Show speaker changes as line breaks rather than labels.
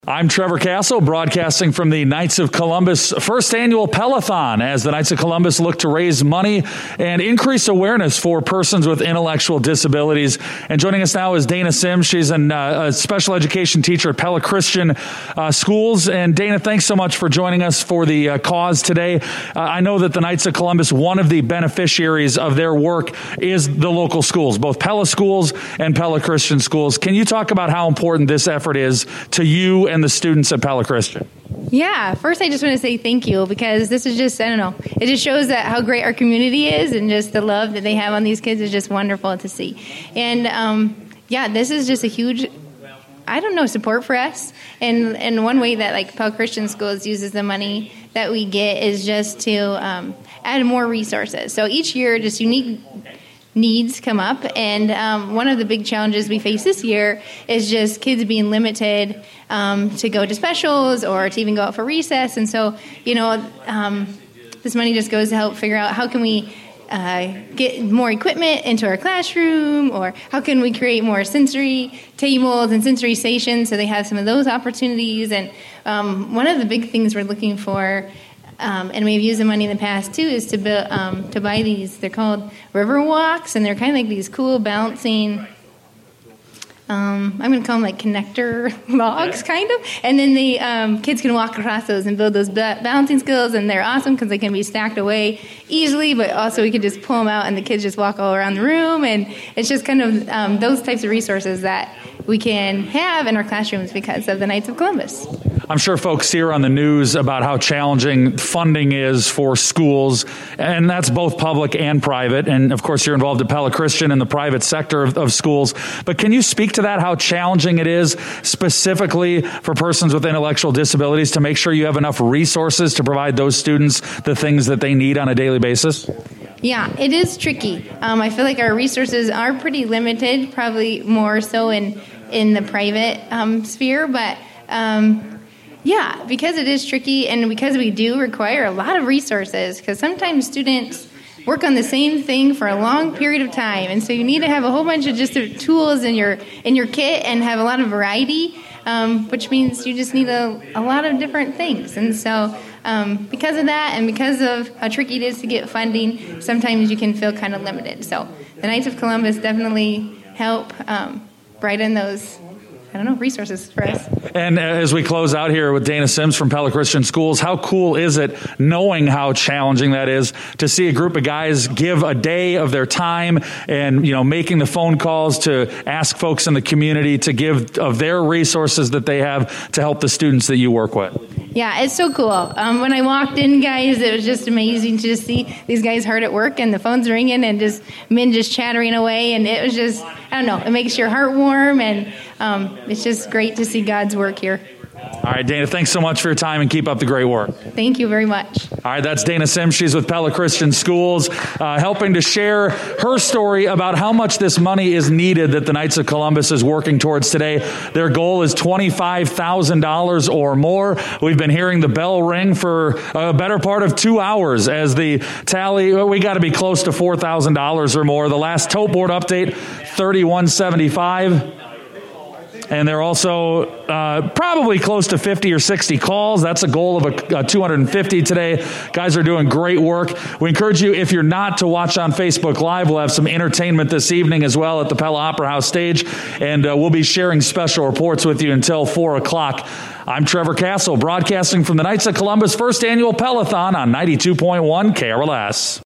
I'm Trevor Castle, broadcasting from the Knights of Columbus first annual Pellathon as the Knights of Columbus look to raise money and increase awareness for persons with intellectual disabilities. And joining us now is Dana Sims. She's a special education teacher at Pella Christian Schools. And Dana, thanks so much for joining us for the cause today. I know that the Knights of Columbus, one of the beneficiaries of their work is the local schools, both Pella Schools and Pella Christian Schools. Can you talk about how important this effort is to you and the students at Pella Christian?
Yeah, first I just want to say thank you, because this is just, it just shows that how great our community is, and just the love that they have on these kids is just wonderful to see. And this is just a huge, support for us. And one way that Pella Christian Schools uses the money that we get is just to add more resources. So each year, just unique needs come up, and one of the big challenges we face this year is just kids being limited to go to specials or to even go out for recess. And so, this money just goes to help figure out how can we get more equipment into our classroom, or how can we create more sensory tables and sensory stations so they have some of those opportunities. And one of the big things we're looking for, and we've used the money in the past too, is to buy these. They're called river walks, and they're kind of like these cool bouncing. I'm going to call them like connector logs, kind of. And then the kids can walk across those and build those balancing skills, and they're awesome because they can be stacked away easily, but also we can just pull them out and the kids just walk all around the room. And it's just kind of those types of resources that we can have in our classrooms because of the Knights of Columbus.
I'm sure folks hear on the news about how challenging funding is for schools, and that's both public and private. And of course, you're involved at Pella Christian in the private sector of schools. But can you speak to that, how challenging it is specifically for persons with intellectual disabilities to make sure you have enough resources to provide those students the things that they need on a daily basis?
Yeah, it is tricky. I feel like our resources are pretty limited, probably more so in the private sphere, but because it is tricky, and because we do require a lot of resources, because sometimes students work on the same thing for a long period of time, and so you need to have a whole bunch of just tools in your kit and have a lot of variety, which means you just need a lot of different things. And so because of that, and because of how tricky it is to get funding, sometimes you can feel kind of limited. So the Knights of Columbus definitely help brighten those resources for us.
And as we close out here with Dana Sims from Pella Christian Schools, how cool is it, knowing how challenging that is, to see a group of guys give a day of their time and, making the phone calls to ask folks in the community to give of their resources that they have to help the students that you work with?
Yeah, it's so cool. When I walked in, guys, it was just amazing to just see these guys hard at work, and the phone's ringing, and just men just chattering away, and it was just, it makes your heart warm, and it's just great to see God's work here.
All right, Dana, thanks so much for your time, and keep up the great work.
Thank you very much.
All right, that's Dana Sims. She's with Pella Christian Schools, helping to share her story about how much this money is needed that the Knights of Columbus is working towards today. Their goal is $25,000 or more. We've been hearing the bell ring for a better part of 2 hours as the tally, we got to be close to $4,000 or more. The last tote board update, $31.75. And they're also probably close to 50 or 60 calls. That's a goal of 250 today. Guys are doing great work. We encourage you, if you're not, to watch on Facebook Live. We'll have some entertainment this evening as well at the Pella Opera House stage. And we'll be sharing special reports with you until 4 o'clock. I'm Trevor Castle, broadcasting from the Knights of Columbus first annual Pellathon on 92.1 KRLS.